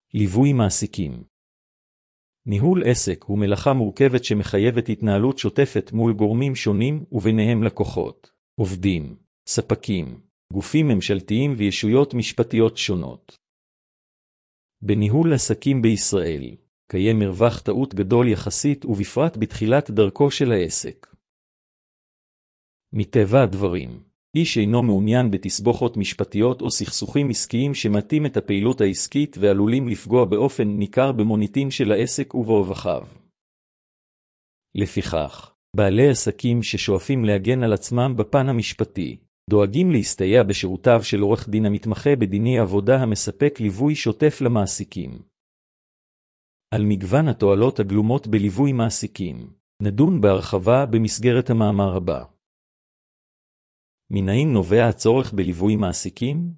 ליווי מעסיקים. ניהול עסק הוא מלאכה מורכבת שמחייבת התנהלות שוטפת מול גורמים שונים וביניהם לקוחות, עובדים, ספקים, גופים ממשלתיים וישויות משפטיות שונות. בניהול עסקים בישראל, קיים מרווח טעות גדול יחסית ובפרט בתחילת דרכו של העסק. מטבע הדברים, איש אינו מעוניין בתסבוכות משפטיות או סכסוכים עסקיים שמטים את הפעילות העסקית ועלולים לפגוע באופן ניכר במוניטין של העסק וברווחיו. לפיכך, בעלי עסקים ששואפים להגן על עצמם בפן המשפטי, דואגים להסתייע בשירותיו של עורך דין המתמחה בדיני עבודה המספק ליווי שוטף למעסיקים. על מגוון התועלות הגלומות בליווי מעסיקים, נדון בהרחבה במסגרת המאמר הבא. מנין נובע הצורך בליווי מעסיקים?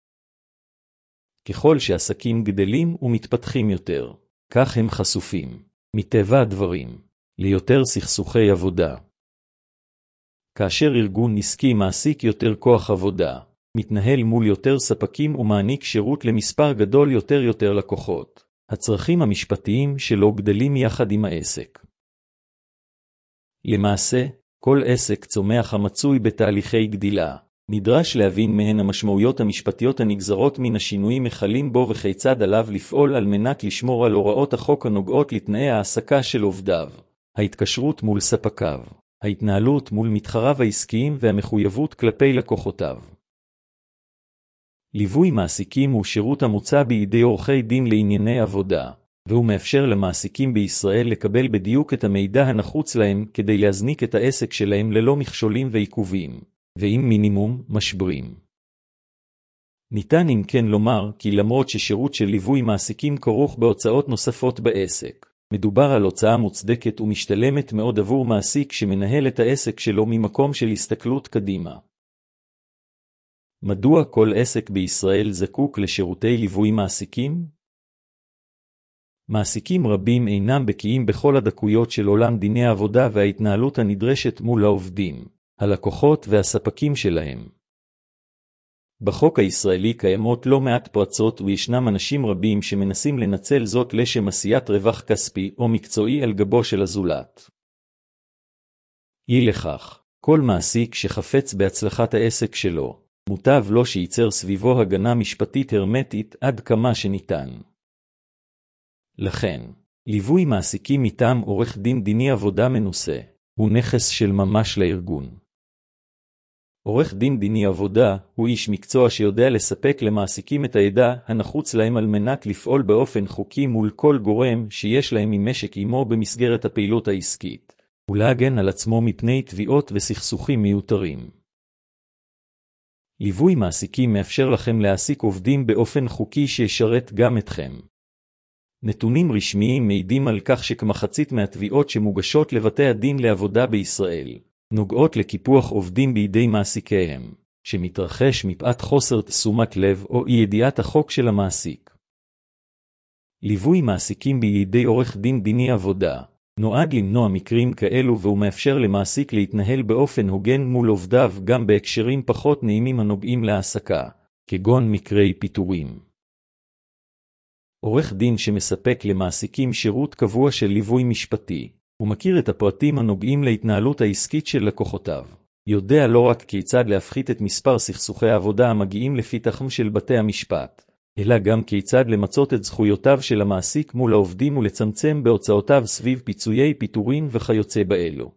ככל שעסקים גדלים ומתפתחים יותר, כך הם חשופים, מטבע הדברים, ליותר סכסוכי עבודה. כאשר ארגון עסקי מעסיק יותר כוח עבודה, מתנהל מול יותר ספקים ומעניק שירות למספר גדול יותר לקוחות, הצרכים המשפטיים שלו גדלים יחד עם העסק. למעשה, כל עסק צומח המצוי בתהליכי גדילה, נדרש להבין מהן המשמעויות המשפטיות הנגזרות מן השינויים החלים בו וכיצד עליו לפעול על מנת לשמור על הוראות החוק הנוגעות לתנאי העסקה של עובדיו, ההתקשרות מול ספקיו, ההתנהלות מול מתחריו העסקיים והמחויבות כלפי לקוחותיו. ליווי מעסיקים הוא שירות המוצע בידי עורכי דין לענייני עבודה, והוא מאפשר למעסיקים בישראל לקבל בדיוק את המידע הנחוץ להם כדי להזניק את העסק שלהם ללא מכשולים ועיכובים, ועם מינימום משברים. ניתן אם כן לומר כי למרות ששירות של ליווי מעסיקים כרוך בהוצאות נוספות בעסק, מדובר על הוצאה מוצדקת ומשתלמת מאוד עבור מעסיק שמנהל את העסק שלו ממקום של הסתכלות קדימה. מדוע כל עסק בישראל זקוק לשירותי ליווי מעסיקים? מעסיקים רבים אינם בקיאים בכל הדקויות של עולם דיני העבודה וההתנהלות הנדרשת מול העובדים, הלקוחות והספקים שלהם. בחוק הישראלי קיימות לא מעט פרצות וישנם אנשים רבים שמנסים לנצל זאת לשם עשיית רווח כספי או מקצועי על גבו של הזולת. אי לכך, כל מעסיק שחפץ בהצלחת העסק שלו, מוטב לו שייצר סביבו הגנה משפטית הרמטית עד כמה שניתן. לכן, ליווי מעסיקים מטעם עורך דין דיני עבודה מנוסה, הוא נכס של ממש לארגון. עורך דין דיני עבודה הוא איש מקצוע שיודע לספק למעסיקים את הידע הנחוץ להם על מנת לפעול באופן חוקי מול כל גורם שיש להם ממשק עמו במסגרת הפעילות העסקית, ולהגן על עצמו מפני תביעות וסכסוכים מיותרים. ליווי מעסיקים מאפשר לכם להעסיק עובדים באופן חוקי שישרת גם אתכם. נתונים רשמיים מעידים על כך שכמחצית מהתביעות שמוגשות לבתי הדין לעבודה בישראל, נוגעות לקיפוח עובדים בידי מעסיקיהם, שמתרחש מפאת חוסר תשומת לב או אי ידיעת החוק של המעסיק. ליווי מעסיקים בידי עורך דין דיני עבודה, נועד למנוע מקרים כאלו והוא מאפשר למעסיק להתנהל באופן הוגן מול עובדיו גם בהקשרים פחות נעימים הנוגעים להעסקה, כגון מקרי פיטורים. עורך דין שמספק למעסיקים שירות קבוע של ליווי משפטי, הוא מכיר את הפרטים הנוגעים להתנהלות העסקית של לקוחותיו. יודע לא רק כיצד להפחית את מספר סכסוכי העבודה המגיעים לפתחם של בתי המשפט, אלא גם כיצד למצות את זכויותיו של המעסיק מול העובדים ולצמצם בהוצאותיו סביב פיצויי פיטורין וכיוצא באלו.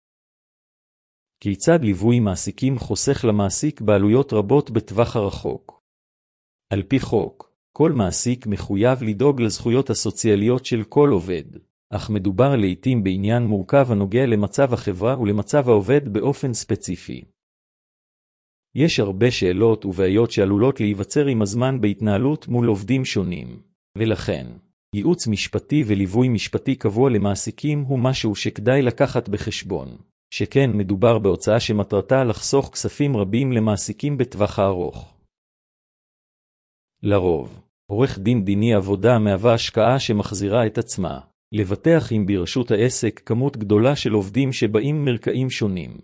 כיצד ליווי מעסיקים חוסך למעסיק בעלויות רבות בטווח הרחוק? על פי חוק, כל מעסיק מחויב לדאוג לזכויות הסוציאליות של כל עובד, אך מדובר לעתים בעניין מורכב הנוגע למצב החברה ולמצב העובד באופן ספציפי. יש הרבה שאלות ובעיות שעלולות להיווצר עם הזמן בהתנהלות מול עובדים שונים, ולכן, ייעוץ משפטי וליווי משפטי קבוע למעסיקים הוא משהו שכדאי לקחת בחשבון, שכן מדובר בהוצאה שמטרתה לחסוך כספים רבים למעסיקים בטווח הארוך. לרוב, עורך דין דיני עבודה מהווה השקעה שמחזירה את עצמה, לבטח עם ברשות העסק כמות גדולה של עובדים שבאים מרקעים שונים.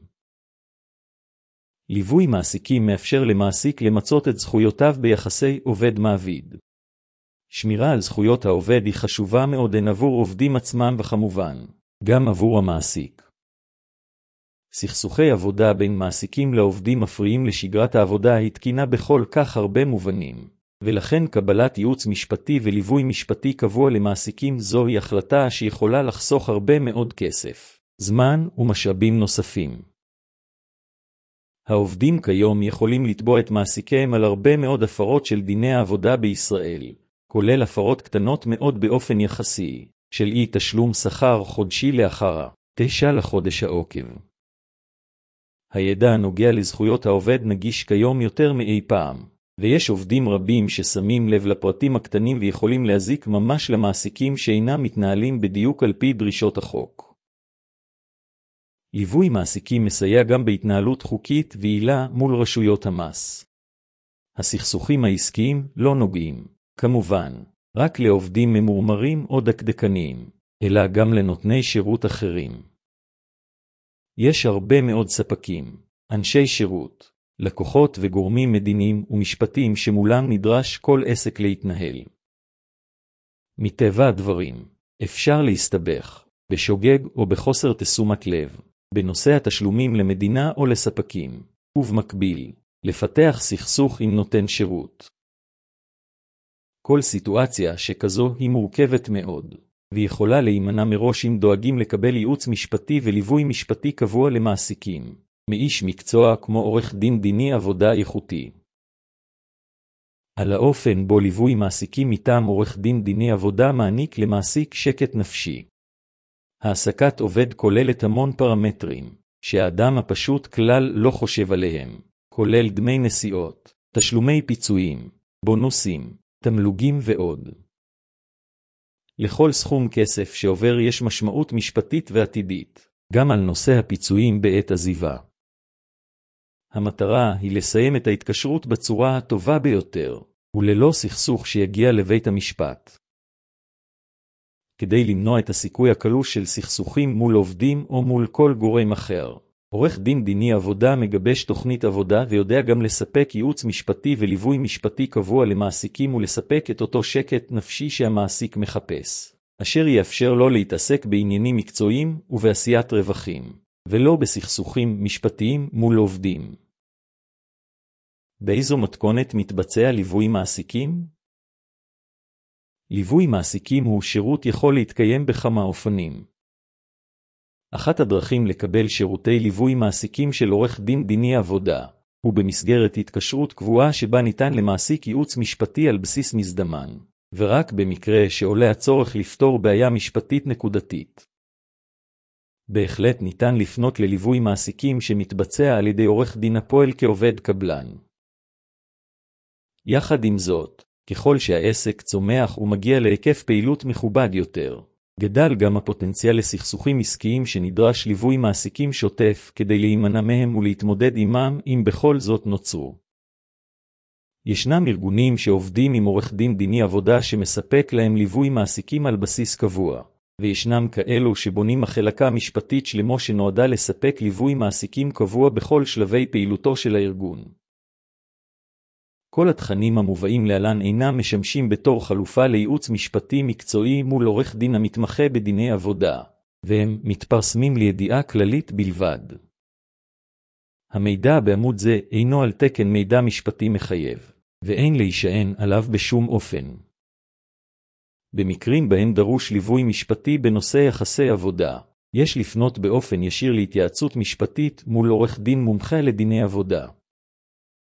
ליווי מעסיקים מאפשר למעסיק למצות את זכויותיו ביחסי עובד מעביד. שמירה על זכויות העובד היא חשובה מאוד הן עבור עובדים עצמם וכמובן, גם עבור המעסיק. סכסוכי עבודה בין מעסיקים לעובדים מפריעים לשגרת העבודה היא תקינה בכל כך הרבה מובנים, ולכן קבלת ייעוץ משפטי וליווי משפטי קבוע למעסיקים זוהי החלטה שיכולה לחסוך הרבה מאוד כסף, זמן ומשאבים נוספים. העובדים כיום יכולים לתבוע את מעסיקיהם על הרבה מאוד הפרות של דיני העבודה בישראל, כולל הפרות קטנות מאוד באופן יחסי, של אי תשלום שכר חודשי לאחר 9 לחודש העוקב. הידע הנוגע לזכויות העובד נגיש כיום יותר מאי פעם, ויש עובדים רבים ששמים לב לפרטים הקטנים ויכולים להזיק ממש למעסיקים שאינם מתנהלים בדיוק על פי דרישות החוק. ליווי מעסיקים מסייע גם בהתנהלות חוקית ויעילה מול רשויות המס. הסכסוכים העסקיים לא נוגעים, כמובן, רק לעובדים ממורמרים או דקדקניים, אלא גם לנותני שירות אחרים. יש הרבה מאוד ספקים, אנשי שירות, לקוחות וגורמים מדיניים ומשפטיים שמולם נדרש כל עסק להתנהל. מטבע הדברים, אפשר להסתבך, בשוגג או בחוסר תשומת לב, בנושא התשלומים למדינה או לספקים, ובמקביל, לפתח סכסוך עם נותן שירות. כל סיטואציה שכזו היא מורכבת מאוד, ויכולה להימנע מראש אם דואגים לקבל ייעוץ משפטי וליווי משפטי קבוע למעסיקים, מאיש מקצוע כמו עורך דין דיני עבודה איכותי. על האופן בו ליווי מעסיקים מטעם עורך דין דיני עבודה מעניק למעסיק שקט נפשי. העסקת עובד כוללת המון פרמטרים, שהאדם הפשוט כלל לא חושב עליהם, כולל דמי נסיעות, תשלומי פיצויים, בונוסים, תמלוגים ועוד. לכל סכום כסף שעובר יש משמעות משפטית ועתידית, גם על נושא הפיצויים בעת עזיבה. המטרה היא לסיים את ההתקשרות בצורה הטובה ביותר, וללא סכסוך שיגיע לבית המשפט. כדי למנוע את הסיכוי הקלוש של סכסוכים מול עובדים או מול כל גורם אחר, עורך דין דיני עבודה מגבש תוכנית עבודה ויודע גם לספק ייעוץ משפטי וליווי משפטי קבוע למעסיקים ולספק את אותו שקט נפשי שהמעסיק מחפש, אשר יאפשר לו להתעסק בעניינים מקצועיים ובעשיית רווחים, ולא בסכסוכים משפטיים מול עובדים. באיזו מתכונת מתבצע ליווי מעסיקים? ליווי מעסיקים הוא שירות יכול להתקיים בכמה אופנים. אחת הדרכים לקבל שירותי ליווי מעסיקים של עורך דין דיני עבודה, הוא במסגרת התקשרות קבועה שבה ניתן למעסיק ייעוץ משפטי על בסיס מזדמן, ורק במקרה שעולה הצורך לפתור בעיה משפטית נקודתית. בהחלט ניתן לפנות לליווי מעסיקים שמתבצע על ידי עורך דין הפועל כעובד קבלן. יחד עם זאת, ככל שהעסק צומח ומגיע להיקף פעילות מכובד יותר, גדל גם הפוטנציאל לסכסוכים עסקיים שנדרש ליווי מעסיקים שוטף כדי להימנע מהם ולהתמודד עמם אם בכל זאת נוצרו. ישנם ארגונים שעובדים עם עורך דין דיני עבודה שמספק להם ליווי מעסיקים על בסיס קבוע, וישנם כאלו שבונים מחלקה משפטית שלמה שנועדה לספק ליווי מעסיקים קבוע בכל שלבי פעילותו של הארגון. כל התכנים המובאים להלן אינם משמשים בתור חלופה לייעוץ משפטי מקצועי מול עורך דין המתמחה בדיני עבודה, והם מתפרסמים לידיעה כללית בלבד. המידע בעמוד זה אינו על תקן מידע משפטי מחייב, ואין להישען עליו בשום אופן. במקרים בהם דרוש ליווי משפטי בנושא יחסי עבודה, יש לפנות באופן ישיר להתייעצות משפטית מול עורך דין מומחה לדיני עבודה.